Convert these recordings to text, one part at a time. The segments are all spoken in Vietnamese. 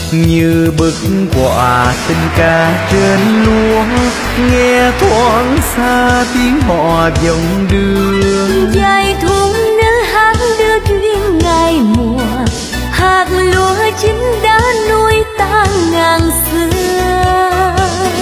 như bức họa tình ca trên lúa, nghe thoáng xa tiếng hò vọng đường. Dài thung nữ hát đưa duyên ngày mùa, hạt lúa chín đã nuôi ta ngàn xưa.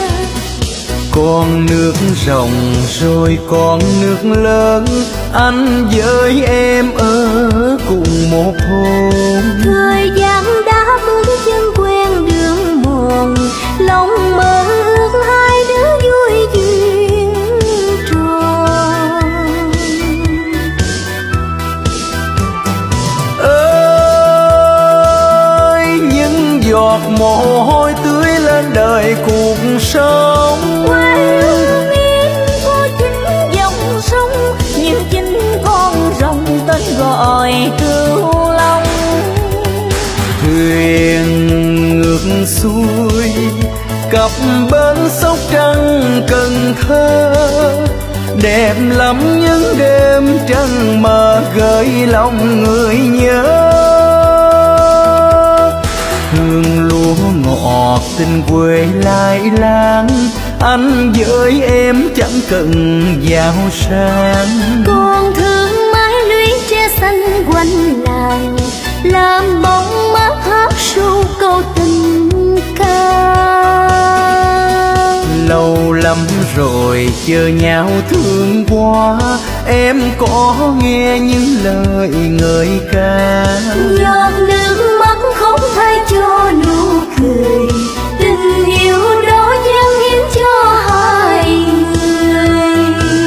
Con nước rộng rồi con nước lớn, anh với em ở cùng một thôn. Thời gian đã bước chân quen đường mòn, lòng mơ ước hai đứa vui duyên tròn. Ơi những giọt mồ hôi tưới lên đời cuộc sống. Quê hương em có chính dòng sông, như chính con rồng tên gọi Cửu Long. Thuyền ngược xuôi cặp bến Sóc Trăng Cần Thơ, đẹp lắm những đêm trăng mờ gợi lòng người nhớ. Hương lúa ngọt tình quê lai láng, anh với em chẳng cần giàu sang. Còn thương mái lũy tre xanh quanh làng, làm bóng mát hát ru câu tình ca. Lâu lắm rồi chờ nhau thương quá, em có nghe những lời ngợi ca. Giọt nước mắt không thay cho nụ cười, tình yêu đó dâng hiến cho hai người.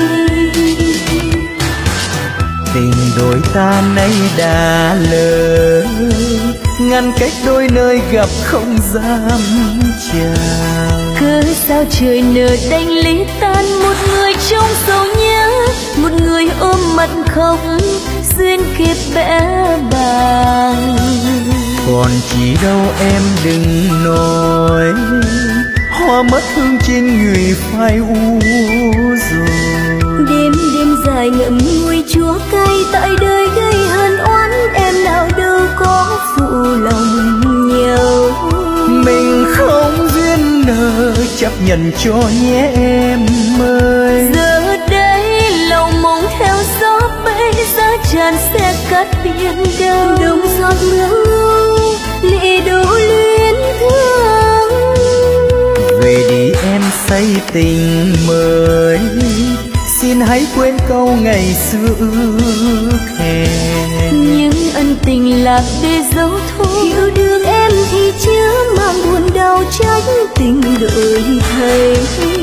Tình đôi ta nay đã lỡ, ngăn cách đôi nơi gặp không dám chào. Cớ sao trời nở đành ly tan, một người trong sầu nhớ, một người ôm mặt khóc duyên kiếp bẽ bàng. Còn chỉ đâu em đừng nói, hoa mất hương trên người phai u rồi. Đêm đêm dài ngậm ngùi chúa cay, tại đời gây hờn oán, em nào đâu có phụ lòng nhau. Mình không duyên nợ chấp nhận cho nhé em ơi. Giờ đây lòng mong theo gió bay, giá tràn sẽ cắt biển đâu. Đông giọt mưa lệ đổ luyến thương. Về đi em say tình mới, xin hãy quên câu ngày xưa ước hẹn. Những ân tình lạc để dấu thôi, yêu đương em thì chứa mang buồn đau trách tình đổi thay.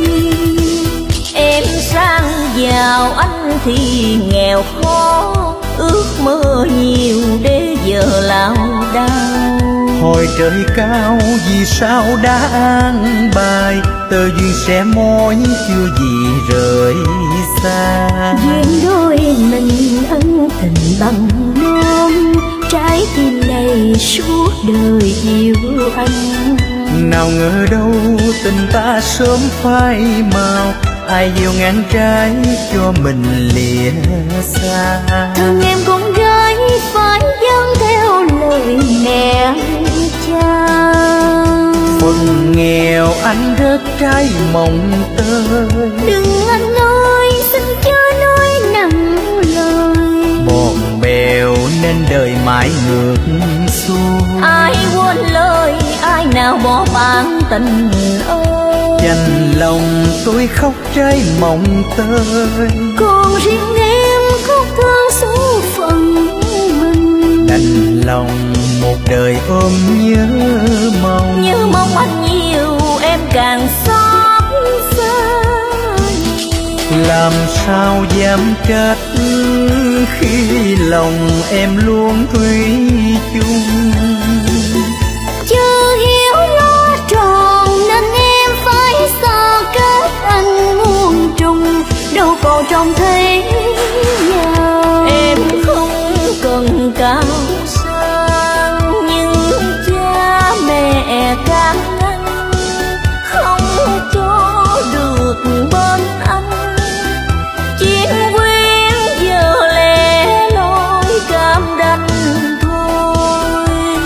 Em sang giàu anh thì nghèo khó, ước mơ nhiều để giờ lao đao. Hỏi trời cao vì sao đã an bài, tờ duyên sẽ mỏi chưa gì rời xa. Duyên đôi mình ân tình bằng năm, trái tim này suốt đời yêu anh. Nào ngờ đâu tình ta sớm phai màu, ai gieo ngàn trái cho mình lìa xa. Thương em con gái phải dâng theo lời mẹ cha. Phần nghèo anh đất trái mộng tơi, Đừng anh ơi xin chớ nói nặng lời. bòn bèo nên đời mãi ngược xuôi. Ai quên lời ai nào bỏ bản tình ơi. Dành lòng tôi khóc trái mộng tơi, Còn riêng em khóc thương số phận mình. đành lòng một đời ôm nhớ mong. Nhớ mong anh nhiều em càng xót xa. Làm sao dám trách khi lòng em luôn thủy chung. Chưa hiểu lo tròn nên em phải xa cách anh muôn trùng, đâu còn trông thấy nhau. Em không cần cao sang, nhưng cha mẹ can ngăn không cho được bên anh. Chiến quyến giờ lẻ loi cam đành thôi.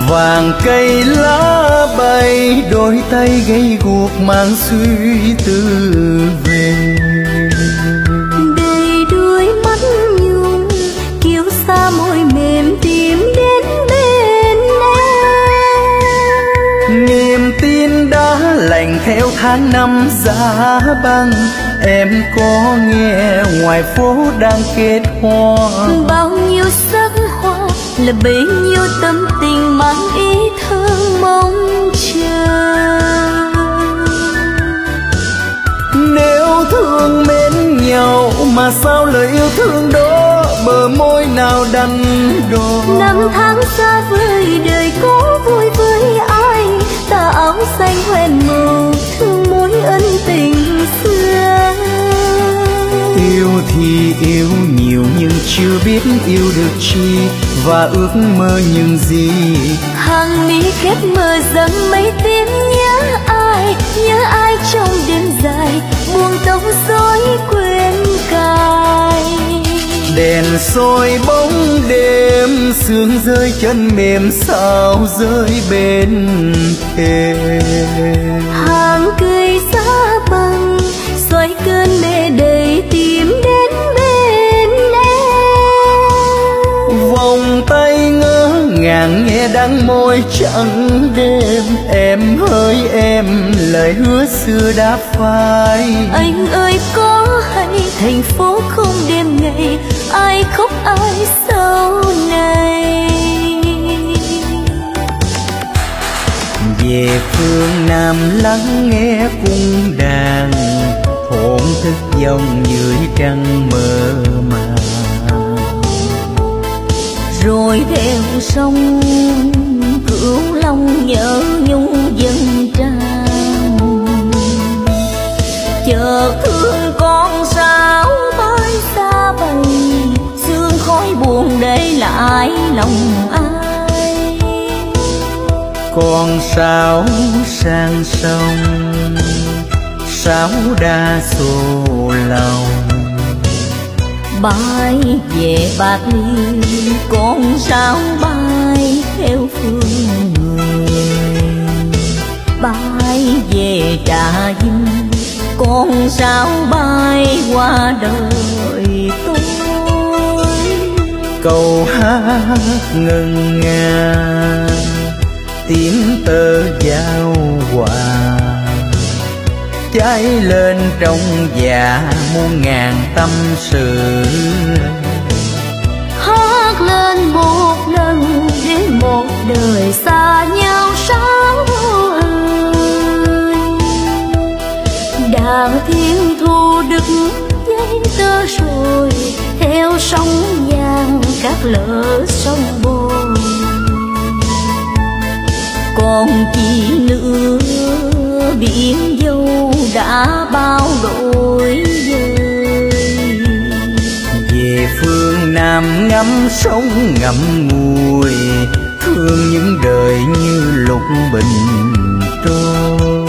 Vàng cây lá bay, đôi tay gây guộc mang suy tư về. Đầy đôi mắt nhung kiêu xa môi mềm tìm đến bên em. Niềm tin đã lạnh theo tháng năm giá băng, em có nghe ngoài phố đang kết hoa. Bao nhiêu sắc hoa là bấy nhiêu tâm tình mang ý thương mong chờ. Nếu thương mến nhau mà sao lời yêu thương đó bờ môi nào đắn đo. Năm tháng xa vời đời có vui với ai, tà áo xanh hoen màu thương mối ân tình xưa. Yêu thì yêu nhiều nhưng chưa biết yêu được chi, và ước mơ những gì. Hàng mi khép mờ dần mấy tiếng nhớ ai trong đêm dài, buông tóc rối quên cài. Đèn soi bóng đêm, sương rơi chân mềm sao rơi bên thềm. Hàng cây giá băng xoay cơn mê đầy tìm đến bên em. Vòng tay ngỡ ngàng nghe đắng môi trắng đêm, em hỡi em lời hứa xưa đã phai. Anh ơi có hay thành phố không đêm ngày, ai khóc ai sau này. Về phương Nam lắng nghe cung đàn, thổn thức dòng dưới trăng mơ màng. Rồi theo sông Cửu Long nhớ nhung dân tràn, chờ thương con sao bay xa vời, sương khói buồn để lại lòng ai. Con sáo sang sông, sáo đa số lòng. Bay về Bạc Liêu, con sáo bay theo phương người. Bay về Trà Vinh, con sáo bay qua đời tôi. Câu hát ngân nga tiếng tơ giao hòa, cháy lên trong dạ muôn ngàn tâm sự. Hát lên một lần để một đời xa nhau sao ơi. Đàn thiên thu đứt dây tơ rồi, theo sóng vàng các lỡ sông bồi. Còn chi nữa biển dâu đã bao đổi dời. Về phương Nam ngắm sông ngậm ngùi, thương những đời như lục bình trôi.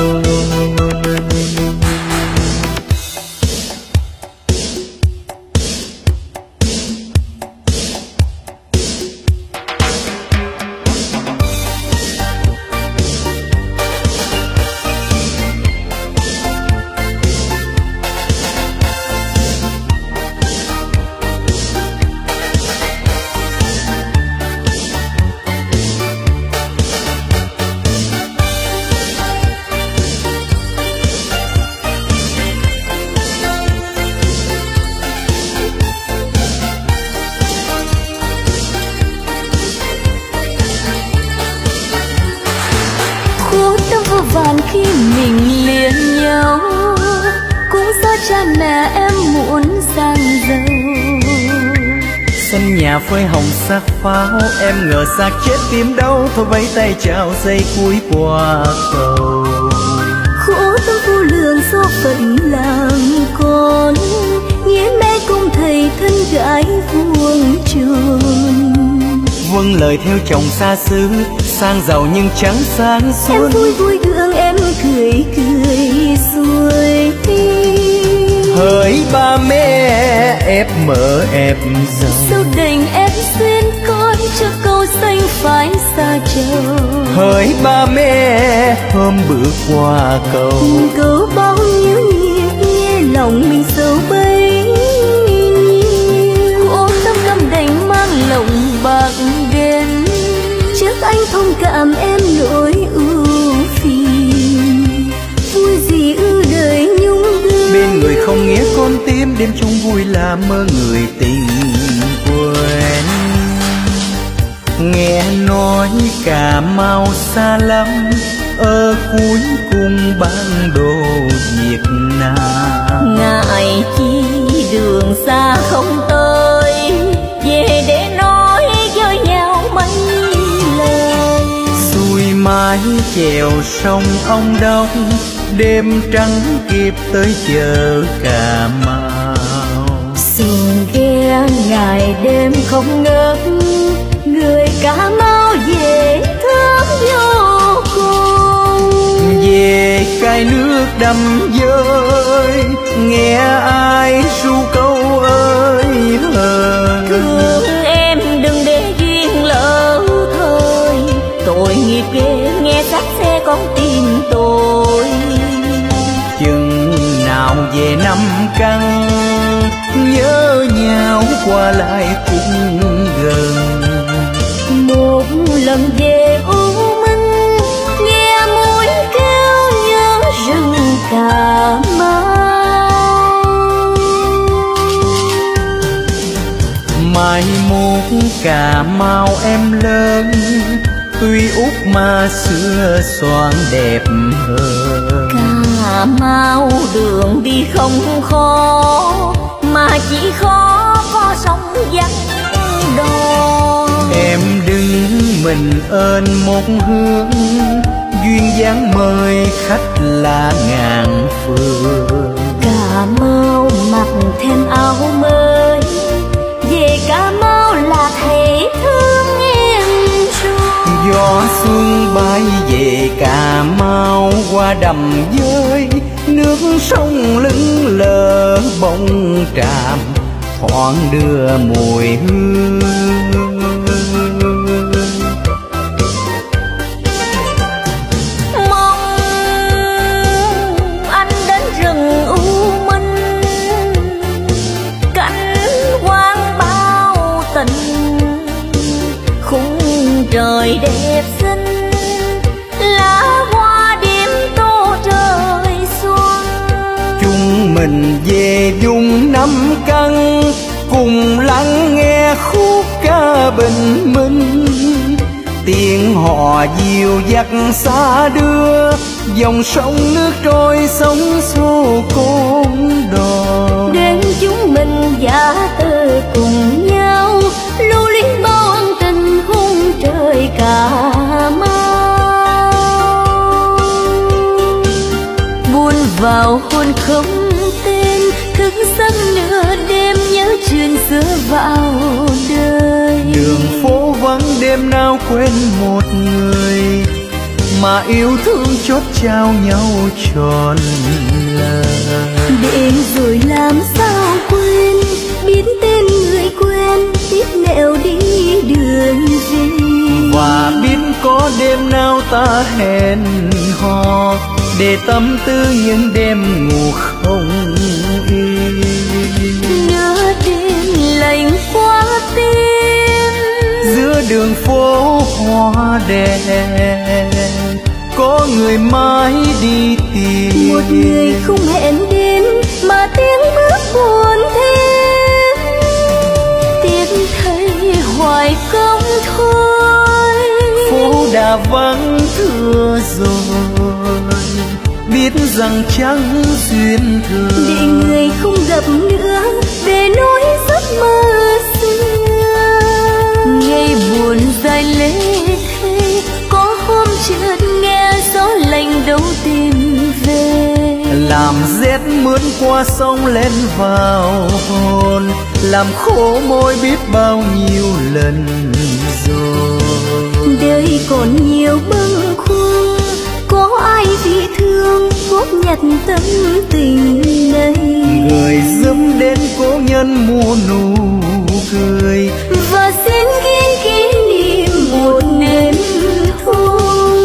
vàn khi mình liền nhau, cũng do cha mẹ em muốn sang giàu. Sân nhà phơi hồng sắc pháo, em ngờ xác chết tìm đâu, thôi vẫy tay chào giây cuối qua cầu. Khổ tâm vô lượng do phận làm con, nhé mẹ cùng thầy thân gái vuông tròn. Vâng lời theo chồng xa xứ, sang giàu nhưng chẳng sang xuân. Em vui vui gương em cười cười xuôi. Hỡi ba mẹ ép mở ép giàu, sao đành em xuyên con cho câu xanh phải xa chồng. hỡi ba mẹ hôm bước qua cầu. Câu bao nhiêu nhiệt nghe lòng mình sâu bấy nhiêu. Ôm tấm cam đành mang lòng bạc đến, trước anh thông cảm em nỗi ưu phiền. Vui gì ư đời nhung đưa, bên người không nghĩa con tim đêm chung vui là mơ người tình quên. Nghe nói Cà Mau xa lắm, ở cuối cùng bản đồ Việt Nam. ngại chi đường xa không tới, về để nói với nhau mấy lời. Xuôi mái chèo sông ông Đông, đêm trắng kịp tới chợ Cà Mau. Xuồng ghe ngày đêm không ngớt, người Cà Mau về thương vô cùng. Về cái nước đầm dơi, nghe ai ru câu ơi hờn. Thương em đừng để duyên lỡ thời, tội nghiệp ghê nghe xác xe con tim tôi. Chừng nào về năm căn, nhớ nhau qua lại cũng gần. Một lần về U Minh, nghe mũi kêu nhớ rừng Cà Mau. Mai mốt Cà Mau em lớn, tuy út mà xưa xoan đẹp hơn. Cà Mau đường đi không khó, mà chỉ khó có sông vắng đò. Em đứng mình ơn một hướng, duyên dáng mời khách là ngàn phương. Cà Mau mặc thêm áo mới, về Cà Mau là thầy thương em rồi. Gió xuân bay về Cà Mau qua đầm dơi, nước sông lững lờ bông tràm thoảng đưa mùi hương. Mong anh đến rừng U Minh, cảnh quang bao tình, khung trời đẹp xinh, lá hoa đêm tô trời xuân. Chúng mình về vùng năm căn, cùng lắng nghe khúc ca bình minh. Tiếng hò dìu dắt xa đưa, dòng sông nước trôi sóng xô côn đò. Đến chúng mình giả từ cùng nhau, lưu luyến bao ân tình khung trời Cà Mau. Buồn vào hôn không tên, thức giấc nửa đêm nhớ chuyện xưa vào đời. Đường phố vắng đêm nào quên một người, mà yêu thương chốt trao nhau trọn lời. Để rồi làm sao quên, biết tên người quen, biết nẻo đi đường về. Và biết có đêm nào ta hẹn hò, để tâm tư những đêm ngủ không yên. Nửa đêm lạnh qua tim, giữa đường phố hoa đèn, có người mãi đi tìm. một người không hẹn đến mà tiếng bước buồn thêm. Tiếc thấy hoài công thôi, phố đã vắng thưa rồi, biết rằng chẳng duyên thường. để người không gặp nữa, để nỗi giấc mơ xưa. Ngày buồn dài lê thê, có hôm chợt nghe gió lạnh đâu tìm về. Làm rét mướn qua sông lên vào hồn, làm khổ môi biết bao nhiêu lần rồi. Đời còn nhiều bâng khuâng, có ai vì thương góp nhặt tâm tình này. Người dẫm đến cố nhân mua nụ cười, và xin ghi kỷ niệm một đêm thôi.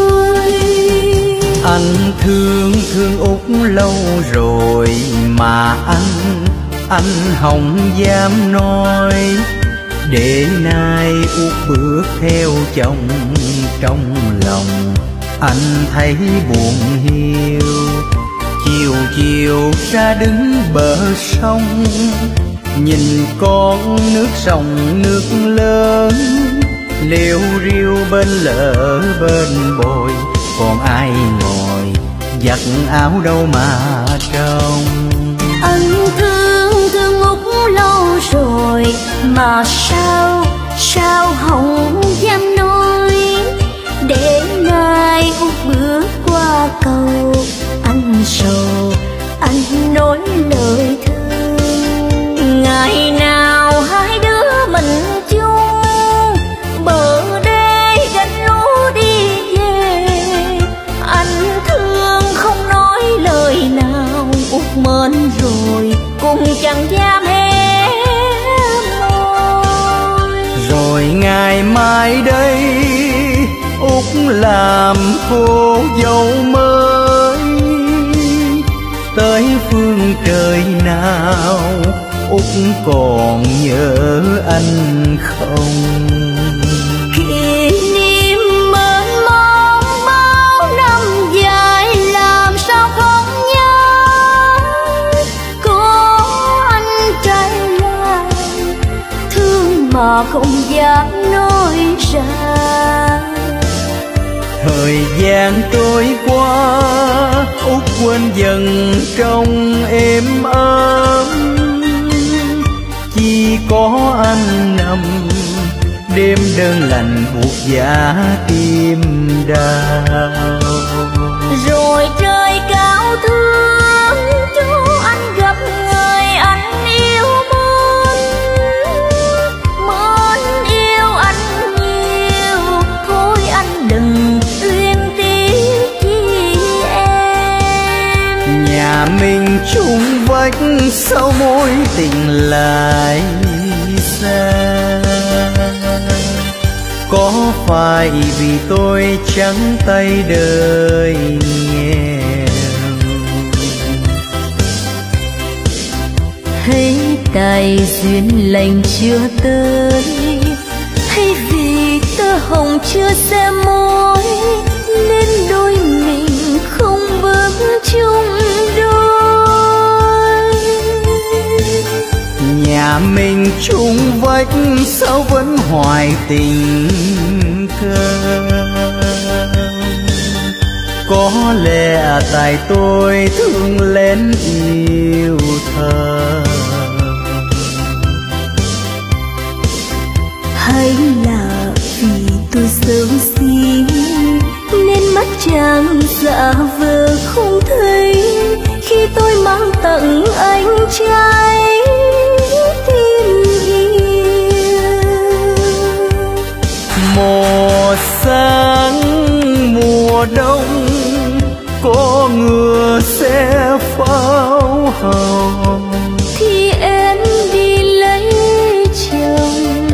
anh không dám nói, để nay Út bước theo chồng trong lòng. Anh thấy buồn hiu, chiều chiều ra đứng bờ sông, nhìn con nước sông nước lớn, liêu riêu bên lỡ bên bồi, còn ai ngồi giặt áo đâu mà trông. Anh thương thương Út lâu rồi mà sao không dám nói, để nay Út bước qua cầu anh sầu, anh nói lời thương. Ngày nào hai đứa mình chung bờ đê gánh lúa đi về, anh thương không nói lời nào, Út mến rồi cũng chẳng dám hé môi. Rồi ngày mai đây Út làm cô dâu mới, tới phương trời nào Út còn nhớ anh không? Kỷ niệm mênh mông bao năm dài làm sao không nhớ, có anh trai lại thương mà không dám nói ra. Thời gian trôi qua Út quên dần trong êm ấm, chỉ có anh nằm đêm đơn lành buốt giá tim đau. Rồi trời cao thương cho anh gặp người anh yêu mến yêu anh nhiều, thôi anh đừng luyến tiếc chi em. Nhà mình chung vách sau mối tình lại xa, có phải vì tôi trắng tay đời nghèo, hay tài duyên lành chưa tới, hay vì tơ hồng chưa xe môi, nên đôi mình không bước chung đôi. nhà mình chung vách sao vẫn hoài tình thơ, có lẽ tại tôi thương lén yêu thơ, hay là vì tôi xấu xí nên mắt chàng giả vờ không thấy, khi tôi mang tặng anh trai tin yêu. một sáng mùa đông có ngựa xe pháo hồng, Thì em đi lấy chồng,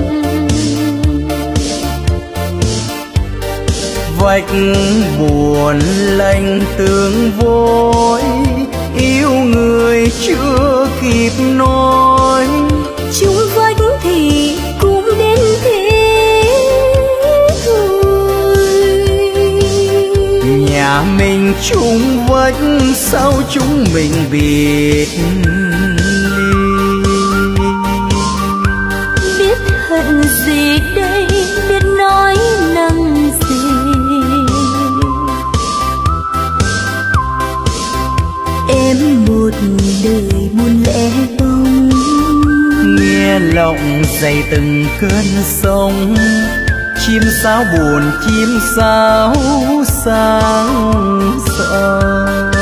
vạch buồn lạnh tương vội, yêu người chưa kịp nói, chung vách thì cũng đến thế thôi. nhà mình chung vách sao chúng mình biệt ly, biết hận gì đây, biết nói năng gì. Em một đời buồn lẻ bóng, nghe lòng dày từng cơn sóng, chim sáo buồn chim sáo sáng sâu.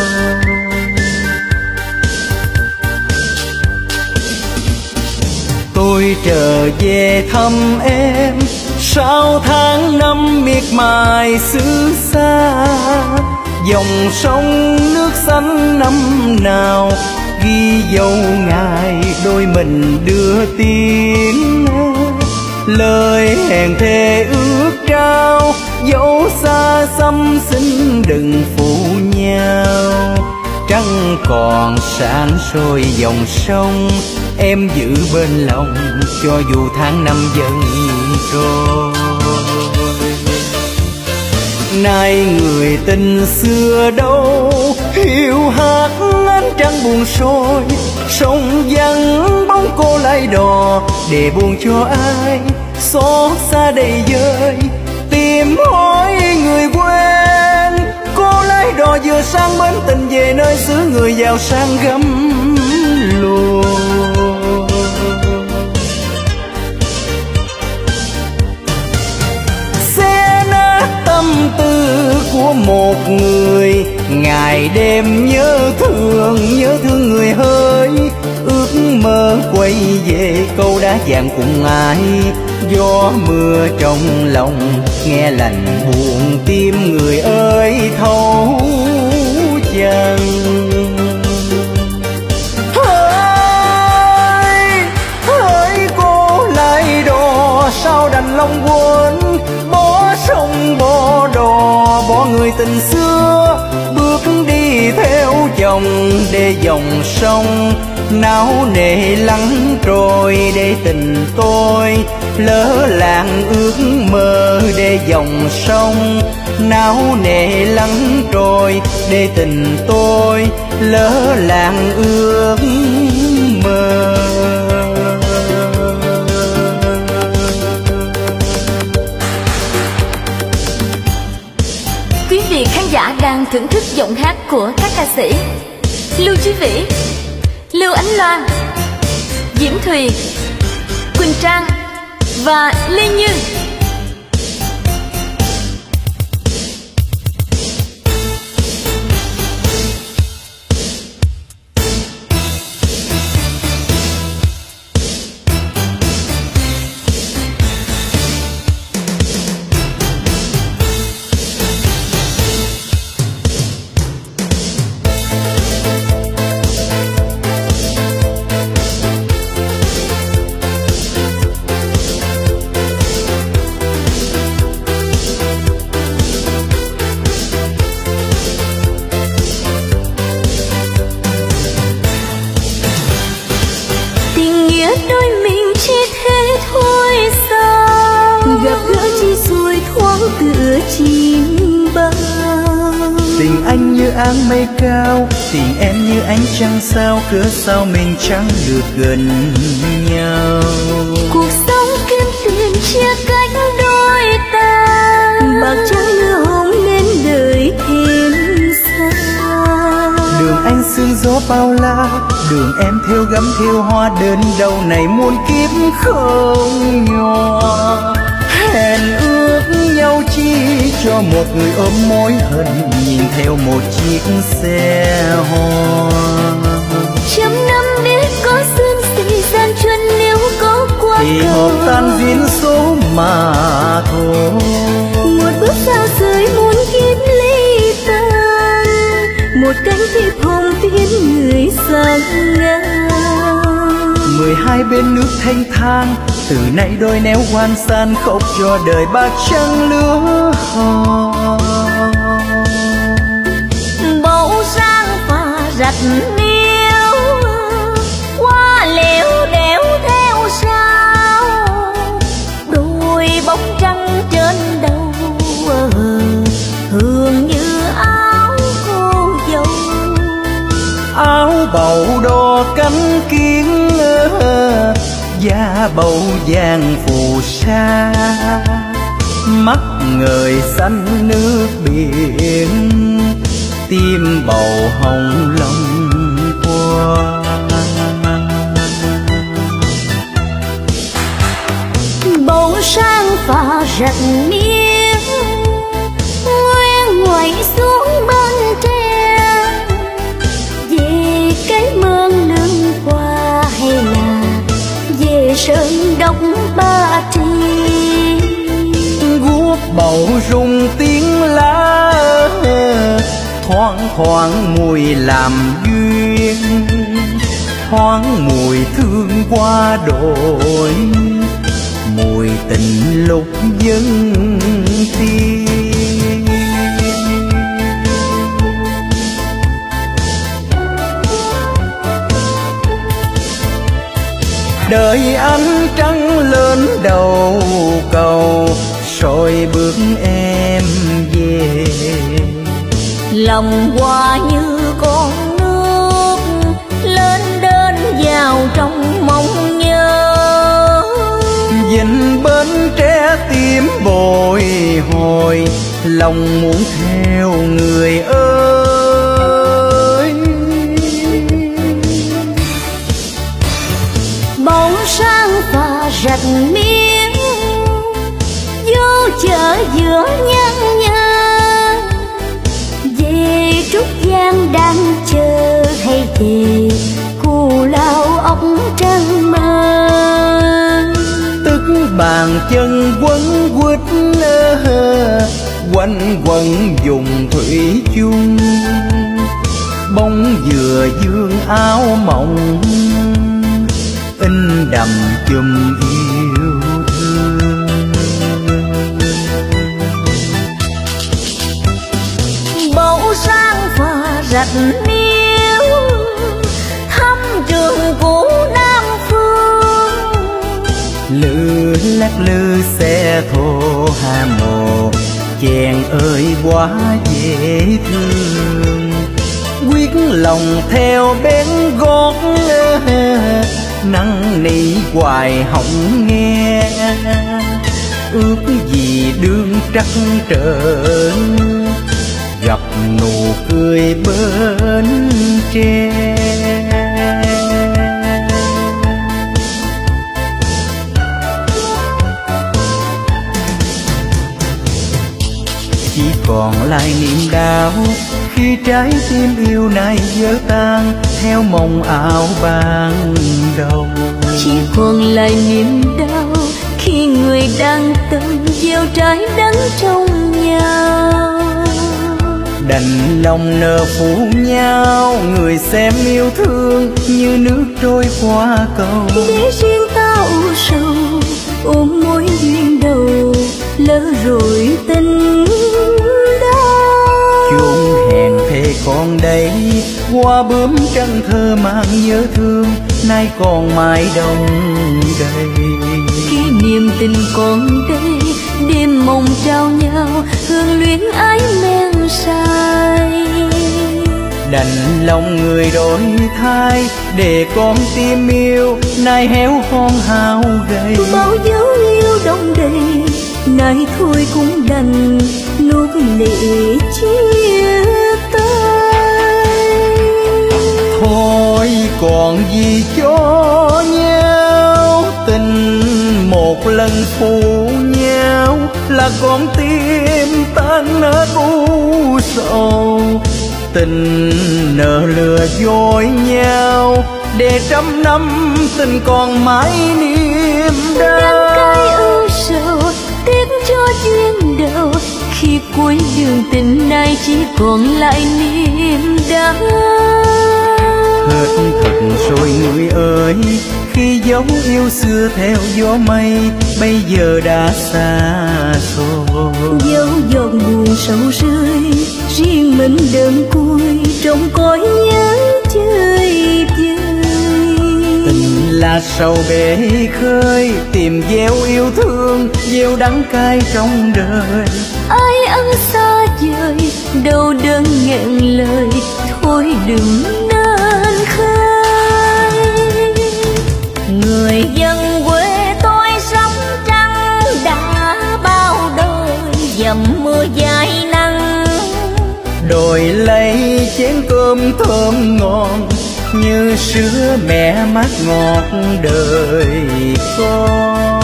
Tôi trở về thăm em sau tháng năm miệt mài xứ xa, dòng sông nước xanh năm nào ghi dấu ngày đôi mình đưa tiếng, lời hẹn thề ước trao dẫu xa xăm xin đừng phụ nhau, trăng còn sáng soi dòng sông, em giữ bên lòng cho dù tháng năm dần trôi. Nay người tình xưa đâu hiu hắt ánh trăng buồn sôi, sông vắng bóng cô lái đò để buồn cho ai xót xa đầy vơi. Tìm hỏi người quen, cô lái đò vừa sang bến tình về nơi xứ người giàu sang gấm lùa. Xé nát tâm tư của một người, ngày đêm nhớ thương người hỡi. Ước mơ quay về câu đá vàng cùng ai, gió mưa trong lòng nghe lạnh buồn tim người ơi thấu chân. Hỡi cô lái đò sao đành lòng quên, bỏ sông bỏ đò bỏ người tình xưa, bước đi theo chồng để dòng sông náo nề lắng trôi. Để tình tôi lỡ làng ước mơ, để dòng sông náo nề lắng trôi. Để tình tôi lỡ làng ước mơ. Quý vị khán giả đang thưởng thức giọng hát của các ca sĩ Lưu Chí Vĩ, Lưu Ánh Loan, Diễm Thùy, Quỳnh Trang và Lê Như. Tình anh như áng mây cao, tình em như ánh trăng sao, cớ sao mình chẳng được gần nhau. Cuộc sống kiếm tiền chia cách đôi ta, bạc trắng như hôm nên đời thêm xa. Đường anh sương gió bao la, đường em theo gấm theo hoa, đến đâu này muôn kiếp không nhỏ. Hẹn ước nhau chi cho một người ôm mối hận, nhìn theo một chiếc xe hoa. Trăm năm biết có sương si gian truân, nếu có qua thì họp tan duyên số mà thôi. Một bước xa rời muôn kiếp ly tan, một cánh thiệp hồng tiến người sang ngang. 12 bên nước thanh thang, từ nay đôi néo quan san, khóc cho đời bạc trăng lứa hò. Bầu sang pha rạch miêu, qua liễu đẻo theo sao, đôi bóng trăng trên đầu hương như áo cô dâu. Áo bầu đo cánh kiến, da bầu vàng phù sa, mắt ngời xanh nước biển, tim bầu hồng lòng qua. Bầu sang pha rạch miếng, ngoe ngoẩy xuống bên tre, về cái mương lưng qua hay là về sơn đông Ba Tri. Guốc bầu rung tiếng lá, thoáng thoáng mùi làm duyên, thoáng mùi thương qua đổi, mùi tình lúc dân tiên. đợi ánh trăng lên đầu cầu rồi bước em về. Lòng hoa như con nước lên đến vào trong mong nhớ. Dình bên tre tím bồi hồi lòng muốn theo người ơi. Bóng sáng và rạch miếng vô chợ giữa nhăn nhơ. Về Trúc Giang đang chờ hay về Cù Lao ốc trăng mơ. Tức bàn chân quấn quýt quanh quẩn vùng thủy chung. Bóng dừa dương áo mộng in đậm chùm yêu thương. Bầu sáng và rạch niêu thăm trường cũ Nam Phương. Lư lắc lư xe thô Hà Mồ chèn ơi quá dễ thương. Quyết lòng theo bên gót năn nỉ hoài hỏng nghe. Ước gì đương trắc trở gặp nụ cười bên tre. Chỉ còn lại niềm đau khi trái tim yêu này vỡ tan theo mộng ảo ban đầu. Chỉ còn lại niềm đau khi người đang tâm gieo trái đắng trong nhau. Đành lòng nợ phụ nhau người xem yêu thương như nước trôi qua cầu. Để riêng ta u sầu ôm mối duyên đầu lỡ rồi tình đau. Chốn hẹn thề còn đây hoa bướm trăng thơ mang nhớ thương nay còn mãi đông đầy. Kỷ niệm tình còn đây đêm mộng trao nhau hương luyến ái men say. Đành lòng người đổi thay để con tim yêu nay héo hon hao gầy. Bao dấu yêu đông đầy nay thôi cũng đành nuốt lệ chia tay. Thôi còn gì cho nhau tình một lần phụ nhau là con tim tan nát u sầu. Tình nợ lừa dối nhau để trăm năm tình còn mãi niềm đau. Đắng cay ưu sầu tiếc cho duyên đầu khi cuối đường tình này chỉ còn lại niềm đau. Hết thật rồi người ơi khi dấu yêu xưa theo gió mây bây giờ đã xa xôi. Dấu giọt buồn sầu rơi riêng mình đơn côi trong cõi nhớ chơi vơi. Tình là sầu bể khơi tìm gieo yêu thương gieo đắng cay trong đời. Ai ân xa vời đâu đơn nghẹn lời thôi đừng nên khơi. Người dân quê tôi sống trắng đã bao đời dầm mưa dài nắng. Đổi lấy chén cơm thơm ngon như sữa mẹ mát ngọt đời con.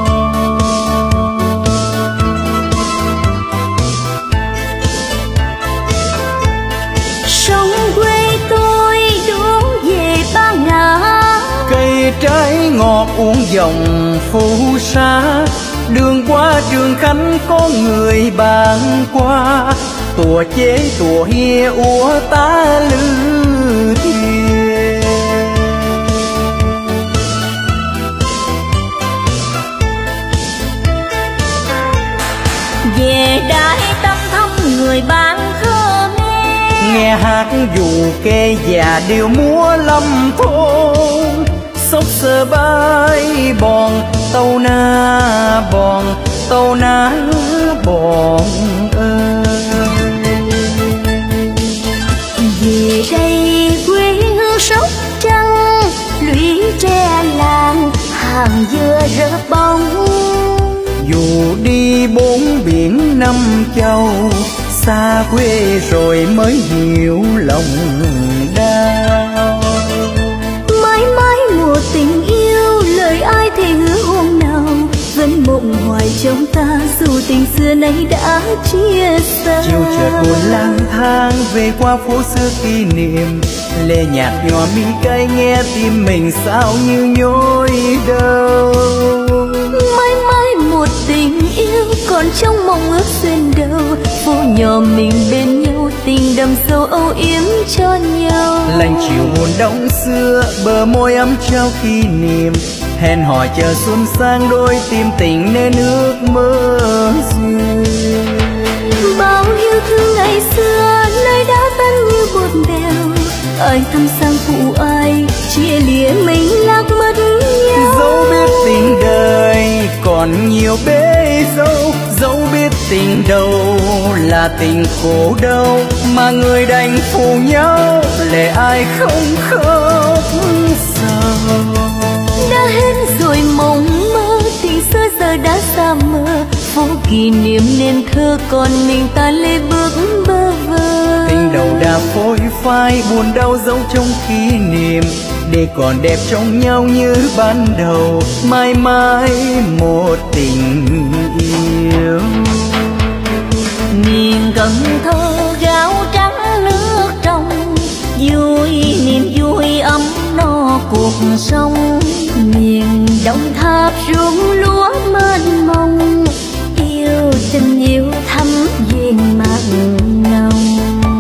Sông quê tôi đổ về Ba Ngã. Cây trái ngọt uống dòng phù sa đường qua Trường Khánh có người bàn qua. Tùa chế tùa hia úa tá lư thuyền. Về Đại Tâm thăm người bạn thơ nghe hát dù kê già đều múa lâm thôn. sốc sơ bãi bòn tàu na bòn tàu na bòn ơi. Về đây quê hương Sóc Trăng, lũy tre làng hàng dừa rỡ bóng. Dù đi bốn biển năm châu, xa quê rồi mới hiểu lòng đau. Mãi mãi một tình yêu, lời ai thề hứa hôm nào vẫn mộng hoài trong ta, dù tình xưa nay đã chia xa. Chiều chợt buồn lang thang về qua phố xưa kỷ niệm, lệ nhạt nhòa mi cay nghe tim mình sao như nhói đau. Mãi mãi một tình yêu còn trong mong ước xuyên đầu, phố nhỏ mình bên nhau tình đậm sâu âu yếm cho nhau. Lạnh chiều buồn đông xưa bờ môi ấm trao kỷ niệm, hẹn hò chờ xuân sang đôi tim tình nên ước mơ duyên. Bao yêu thương ngày xưa nơi đã tan như bọt bèo, ai thăm sang phụ ai chia lìa mình lạc mất nhau. Dẫu biết tình đời còn nhiều bể dâu, dẫu biết tình đâu là tình khổ đau, mà người đành phụ nhau lệ ai không khóc sầu. Đã hết rồi mộng mơ, tình xưa giờ đã xa mờ, phố kỷ niệm nên thơ còn mình ta lê bước bơ vơ. Tình đầu đã phôi phai buồn đau dấu trong kỷ niệm, để còn đẹp trong nhau như ban đầu, mãi mãi một tình yêu. Miền Cần Thơ gạo trắng nước trong, vui niềm vui ấm no cuộc sống. Miền Đồng Tháp ruộng lúa mênh mông, yêu tình yêu thắm viên mặn nồng.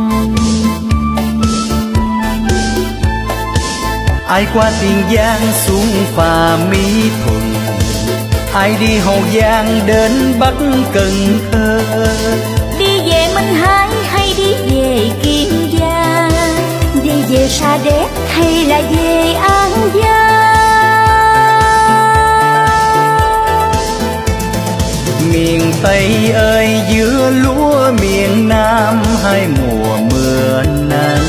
Ai qua Tiền Giang xuống phà Mỹ Thuận, ai đi Hậu Giang đến Bắc Cần Thơ, Đi về Minh Hải hay đi về Kiên Giang, đi về Sa Đéc hay là về An Giang. miền Tây ơi giữa lúa miền Nam hai mùa mưa nắng.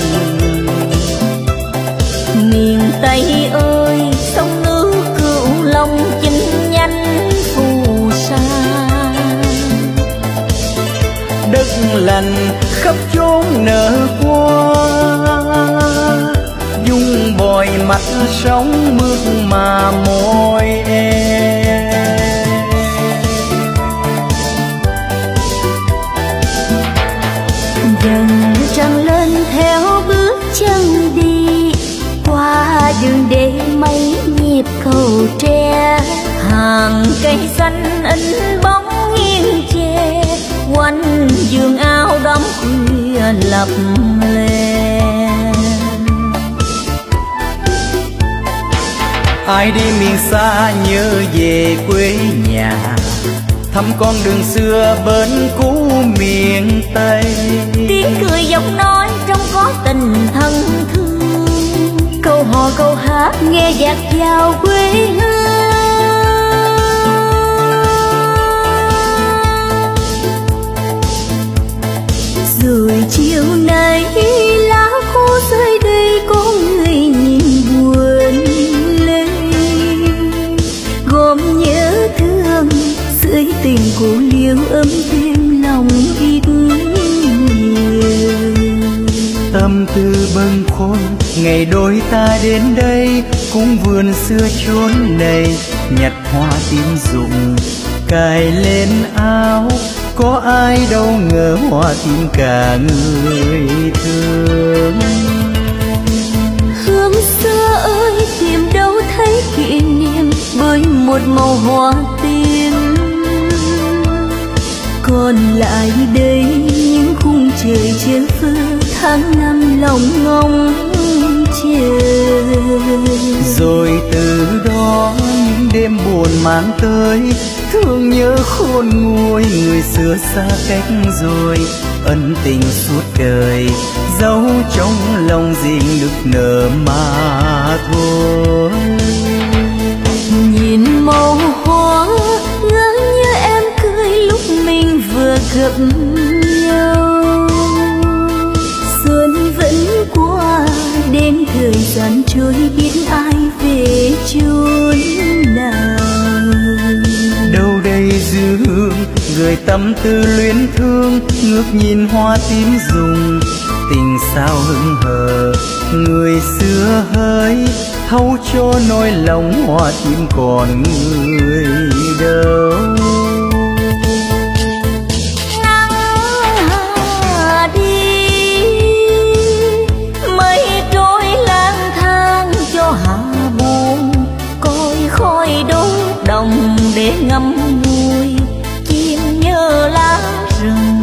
Miền Tây ơi sông nước Cửu Long chinh nhanh phù sa, Đất lành khắp chốn nở hoa, dung bồi mặt sóng mướt mà môi em. dần trăng lên theo bước chân đi, qua đường để mấy nhịp cầu tre, hàng cây xanh in bóng nghiêng tre, quanh giường áo đóng khuya lập lè. Ai đi miền xa nhớ về quê nhà, thăm con đường xưa bên cũ miền Tây. Tiếng cười giọng nói trong có tình thân thương, câu hò câu hát nghe dạt vào quê hương. Rồi chiều nay lá khô rơi đây, có người nhìn buồn lên, gom nhớ thương dưới tình cô liêu ấm thêm lòng ít nhiều. Tâm tư bâng khuâng ngày đôi ta đến đây, cũng vườn xưa chốn này nhặt hoa tím rụng cài lên áo, có ai đâu ngờ hoa tím cả người thương. Hương xưa ơi tìm đâu thấy kỷ niệm, bởi một màu hoa tím. Còn lại đây những khung trời trên phương tháng năm lòng ngóng chờ. Rồi từ đó những đêm buồn mang tới thương nhớ khôn nguôi, người xưa xa cách rồi ân tình suốt đời dấu trong lòng riêng nức nở mà thôi. Nhìn màu hoa ngỡ như em cười lúc mình vừa gặp nhau. Xuân vẫn qua đến thời gian trôi biết ai về chốn nào. Đâu đây dư hương người tâm tư luyến thương, ngước nhìn hoa tím rụng tình sao hững hờ. Người xưa hỡi thấu cho nỗi lòng hoa tím còn người đâu. Nắng đi mây trôi lang thang cho hạ buồn, coi khói đốt đồng để ngắm ngùi chim nhớ lá rừng.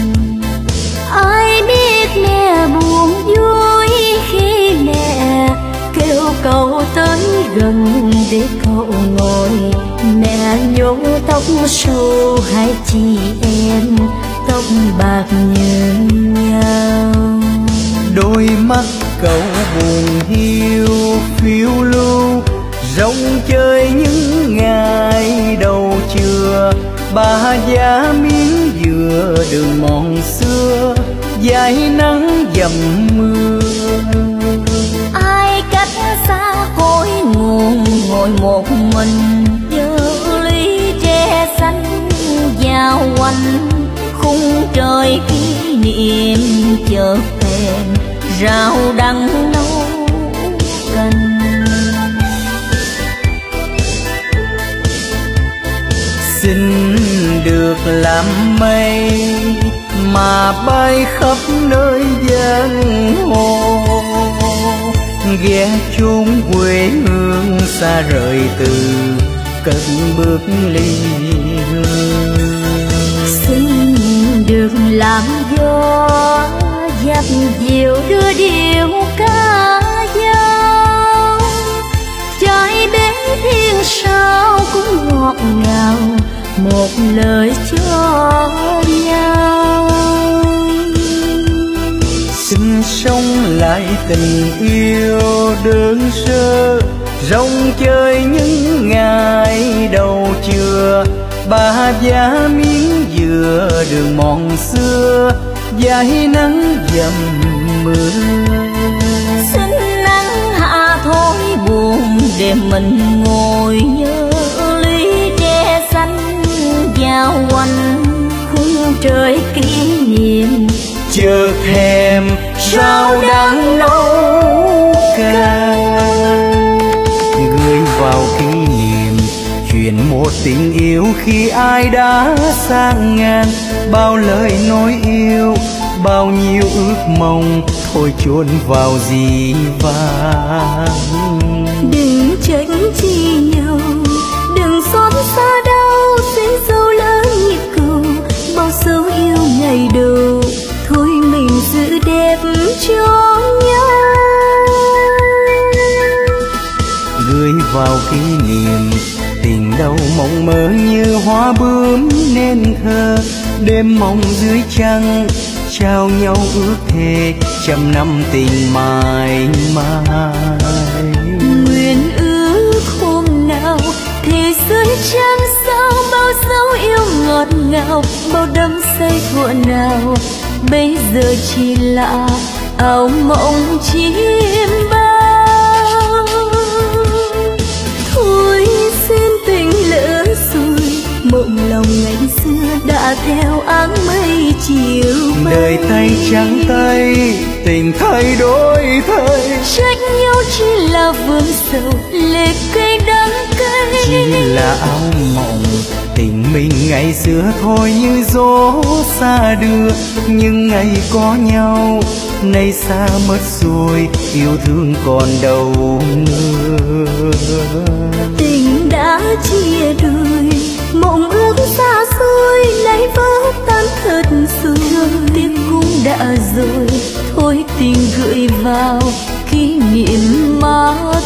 Ai biết mẹ buồn vui khi mẹ kêu cậu tới gần để cậu ngồi. Mẹ nhổ tóc sâu hai chị em tóc bạc như nhau. Đôi mắt cậu buồn hiu phiêu lưu rong chơi những ngày đầu trưa. Bà già miếng dừa đường mòn xưa dài nắng dầm mưa. Ai cách xa cội nguồn ngồi một mình nhớ ly tre xanh giao quanh khung trời kỷ niệm chợt thèm rau đắng nấu canh. Xin được làm mây mà bay khắp nơi giang hồ, ghé chốn quê hương xa rời từ cất bước ly hương. Xin được làm gió dập dìu đưa điệu ca dao, trái bến thiên sao cũng ngọt ngào một lời cho nhau. Xin sống lại tình yêu đơn sơ rong chơi những ngày đầu trưa. Bà già miếng dừa đường mòn xưa dài nắng dầm mưa. Xin nắng hạ thôi buồn để mình ngồi nhớ ly tre xanh giao quanh khung trời kỷ niệm chợt thèm rau đắng nấu canh. Gửi vào kỷ niệm chuyện một tình yêu khi ai đã sang ngang. Bao lời nói yêu bao nhiêu ước mong thôi chôn vào dĩ vãng. Đừng tránh chi nhau, đừng xót xa đau sẽ sâu lớn nhịp cầu. Bao sâu yêu ngày đầu thôi mình giữ đẹp cho nhau. Gửi vào kỷ niệm tình đâu mộng mơ như hoa bướm nên thơ. Đêm mong dưới trăng trao nhau ước thề trăm năm tình mãi mãi. Nguyện ước hôm nào thì dưới trăng sao bao dấu yêu ngọt ngào, bao đắm say thuở nào bây giờ chỉ là ảo mộng chim bao. Thôi xin tình lỡ rồi mộng lòng ngày xưa đã theo áng mây chiều bay. Đời tay trắng tay tình thay đổi thay, trách nhau chỉ là vườn sầu lệ cây đắng cay. chỉ là áo mộng tình mình ngày xưa thôi như gió xa đưa. Nhưng ngày có nhau nay xa mất rồi yêu thương còn đâu nữa. Tình đã chia đôi mộng ước xa xôi nay vỡ tan thật rồi. Tiếc cũng đã rồi thôi tình gửi vào kỷ niệm mà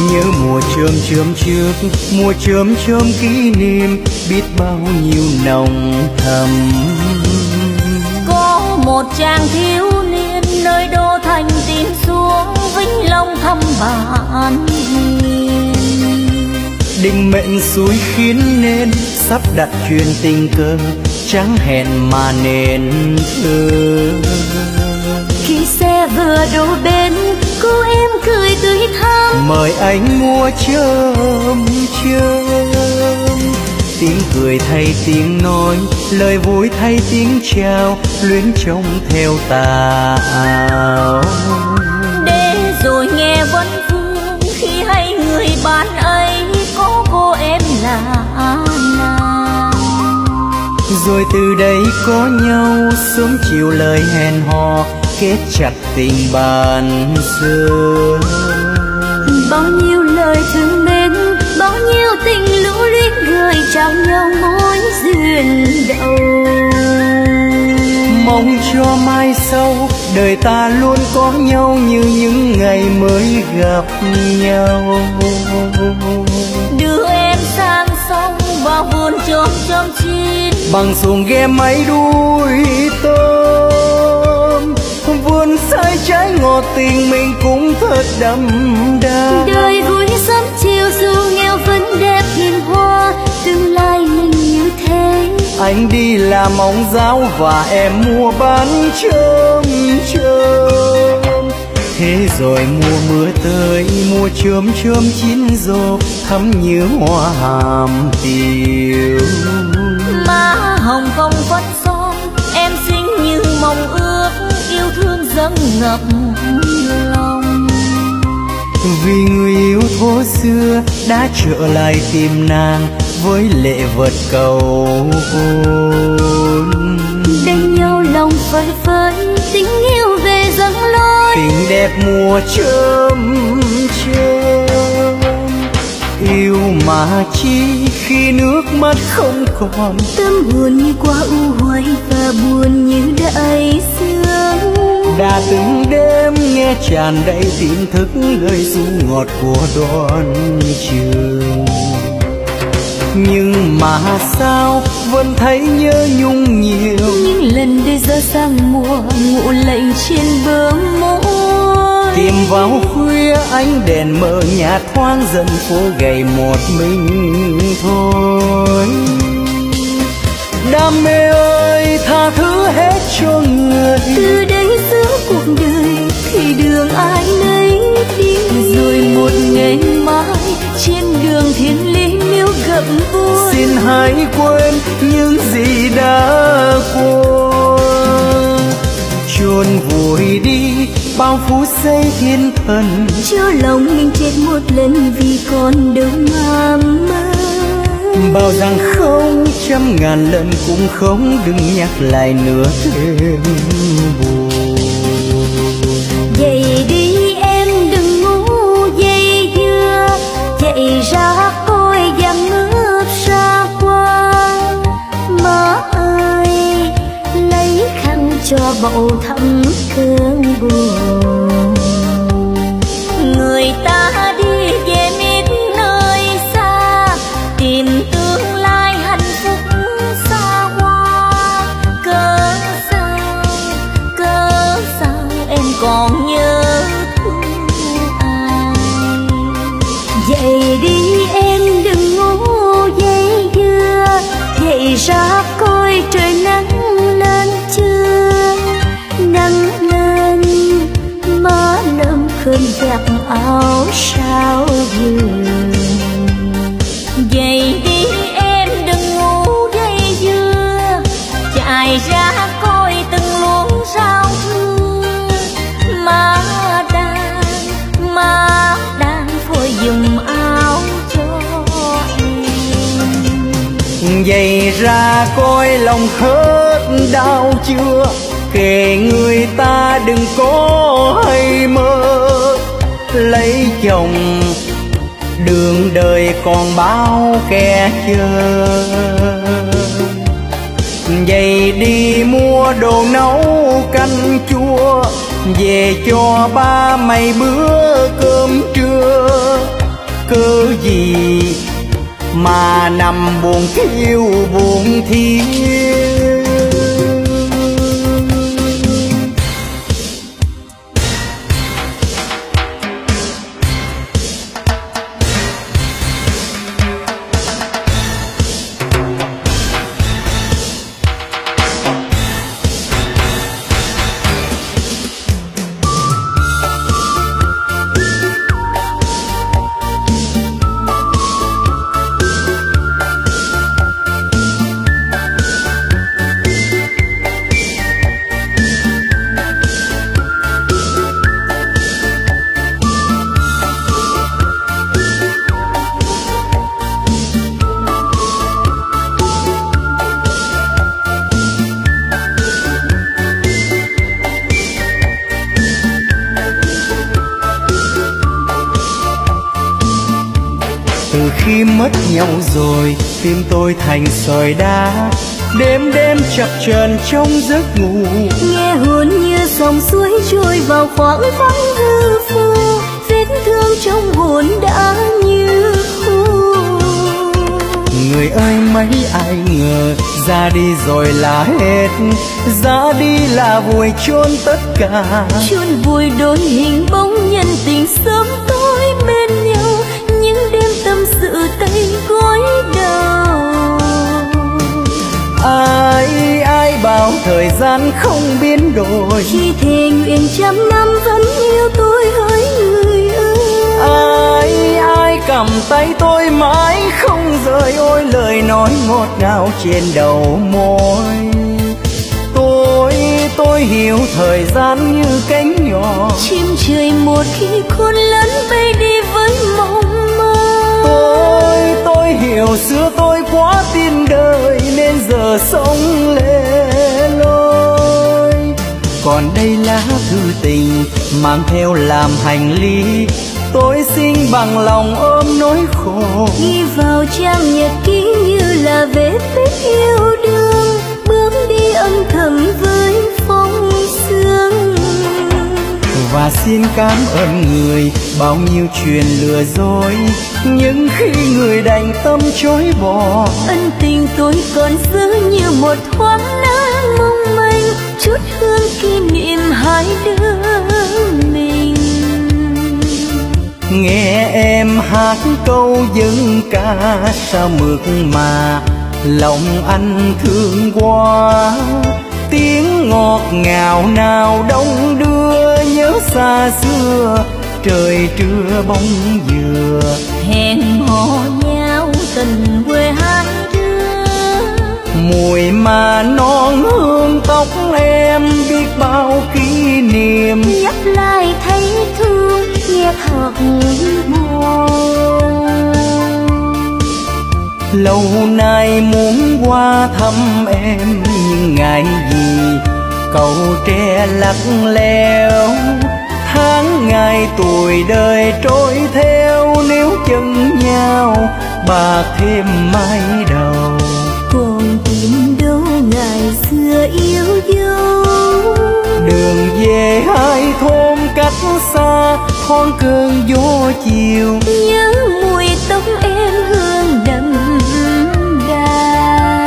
nhớ mùa chớm chớm trước, mùa chớm chớm kỷ niệm biết bao nhiêu nồng thầm. Có một chàng thiếu niên nơi đô thành tìm xuống Vĩnh Long thăm bạn hiền. Định mệnh xui khiến nên sắp đặt chuyện tình cờ, chẳng hẹn mà nên thơ. Khi xe vừa đổ bên, cô em cười tươi thắm mời anh mua chớm chớm. Tiếng cười thay tiếng nói, lời vui thay tiếng chào, luyến trông theo tà áo. để rồi nghe vấn vương khi hay người bạn ấy có cô em là nàng. Rồi từ đây có nhau sớm chiều lời hẹn hò, kết chặt tình bạn xưa. Bao nhiêu lời thương mến, bao nhiêu tình lũ luyến gửi trao nhau mối duyên đầu. Mong cho mai sau đời ta luôn có nhau như những ngày mới gặp nhau. Đưa em sang sông vào vườn chôm chôm chín, bằng xuồng ghe máy đuôi tôm, vườn say trái ngọt tình mình cũng thật đậm đà. đời vui sớm chiều dù nghèo vẫn đẹp hiền hoa, tương lai mình như thế. Anh đi làm móng giáo và em mua bán chớm chớm. Thế rồi mùa mưa tới, mùa chớm chớm chín rộ, thắm như hoa hàm tiều. Má hồng không phất son, em xinh như mong ước, yêu thương dâng ngập lòng. Vì người yêu thuở xưa đã trở lại tìm nàng với lệ vật cầu hôn. Đánh nhau lòng phơi phới, tình yêu về dâng lối. Tình đẹp mùa chớm chớm, yêu mà chi khi nước mắt không còn. Tâm hồn như qua u hoài và buồn như đại sương. Đã từng đêm nghe tràn đầy tin thức lời ru ngọt của đoàn trường, nhưng mà sao vẫn thấy nhớ nhung nhiều. Những lần đây giờ sang mùa ngủ lạnh trên bờ môi. Tìm vào khuya ánh đèn mờ nhạt thoáng dần phố gầy một mình thôi. Đam mê ơi tha thứ hết cho người, từ đây giữa cuộc đời thì đường ai nấy đi. Rồi một ngày mai trên đường thiên lý nếu gặp vui, xin hãy quên những gì đã qua. Chôn vùi đi bao phút giây thiên thần, cho lòng mình chết một lần vì còn đâu mà mơ. bảo rằng không trăm ngàn lần cũng không, đừng nhắc lại nữa thêm buồn. Dậy đi em đừng ngủ dây dưa, chạy ra coi dặm nước xa qua. Má ơi lấy khăn cho bầu thấm cơn buồn. Người ta đi về miệt nơi xa, tìm tương lai hạnh phúc xa hoa. Cớ sao em còn nhớ thương ai. Dậy đi em đừng ngủ dây dưa, dậy ra coi trời nắng lên chưa. Nắng lên má lâm khơi giặt áo sao vườn. Dậy đi em đừng ngủ dây dưa, chạy ra coi từng luống rau thưa. Má đang phơi giùm áo cho em. Dậy ra coi lòng hết đau chưa, kể người ta đừng có hay mơ. Lấy chồng đường đời còn bao kẻ chờ, vậy đi mua đồ nấu canh chua, về cho ba mày bữa cơm trưa. cớ gì mà nằm buồn thiêu buồn thiêu. Từ khi mất nhau rồi, tim tôi thành sỏi đá, đêm đêm chập chờn trong giấc ngủ. Nghe hồn như dòng suối trôi vào khoảng vắng hư vô, vết thương trong hồn đã như khô. Người ơi mấy ai ngờ, ra đi rồi là hết, ra đi là vùi chôn tất cả. Chôn vùi đôi hình bóng nhân tình sớm tối bên nhau, những đêm tâm sự tay gối đầu. Ai bảo thời gian không biến đổi, Khi thề nguyện trăm năm vẫn yêu tôi hỡi người ơi. Ai cầm tay tôi mãi không rời, ôi lời nói ngọt ngào trên đầu môi. Tôi hiểu thời gian như cánh nhỏ, Chim trời một khi khôn lớn bay đi với mộng mơ. Tôi hiểu xưa tôi quá tin đời nên giờ sống lẻ loi. Còn đây lá thư tình mang theo làm hành lý, tôi xin bằng lòng ôm nỗi khổ. Ghi vào trang nhật ký như là vết tích yêu đương, bước đi âm thầm với phong sương. Và xin cảm ơn người bao nhiêu chuyện lừa dối, nhưng khi người đành tâm chối bỏ. Ân tình tôi còn giữ như một thoáng nắng mong manh, chút hương kỷ niệm hai đứa mình. Nghe em hát câu dân ca sao mượt mà lòng anh thương quá. Tiếng ngọt ngào nào đông đưa nhớ xa xưa, trời trưa bóng dừa. Hẹn hò nhau tình quê hai đứa, Mùi mà non hương tóc em biết bao kỷ niệm. nhắc lại thấy thương nghe thật buồn. Lâu nay muốn qua thăm em nhưng ngại gì cầu tre lắc leo. Tháng ngày tuổi đời trôi theo, nếu chân nhau bạc thêm mái đầu. Còn tìm đâu ngày xưa yêu dấu, Đường về hai thôn cách xa, thoáng cơn gió chiều. nhớ mùi tóc em hương đậm đà.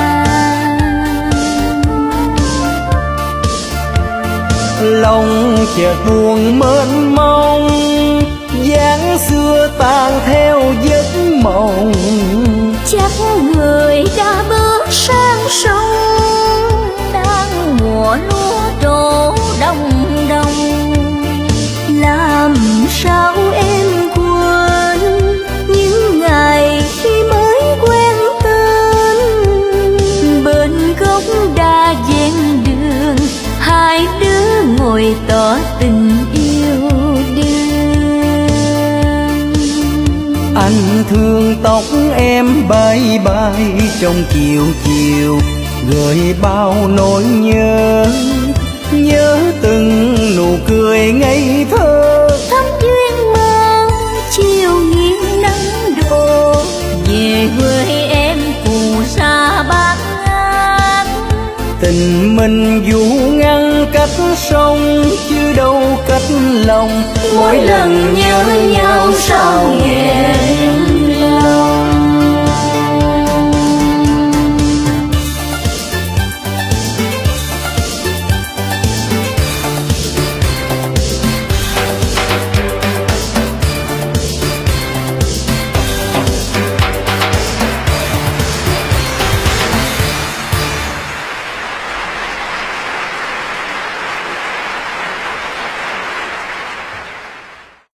Lòng chợt buồn mênh mông, dáng xưa tan theo giấc mộng. Chắc người đã bước sang sông, đang mùa lúa đổ đông đông. Làm sao em quên những ngày khi mới quen tên, bên gốc đa ven đường hai đứa ngồi tỏ tình yêu đương. Anh thương tóc em bay bay trong chiều chiều, gợi bao nỗi nhớ. Nhớ từng nụ cười ngây thơ, Thắm duyên mơ chiều nghiêng nắng đổ, về với em phù sa bát ngát. tình mình dù ngăn cách sông chứ đâu cách lòng, mỗi lần nhớ nhau sao nghẹn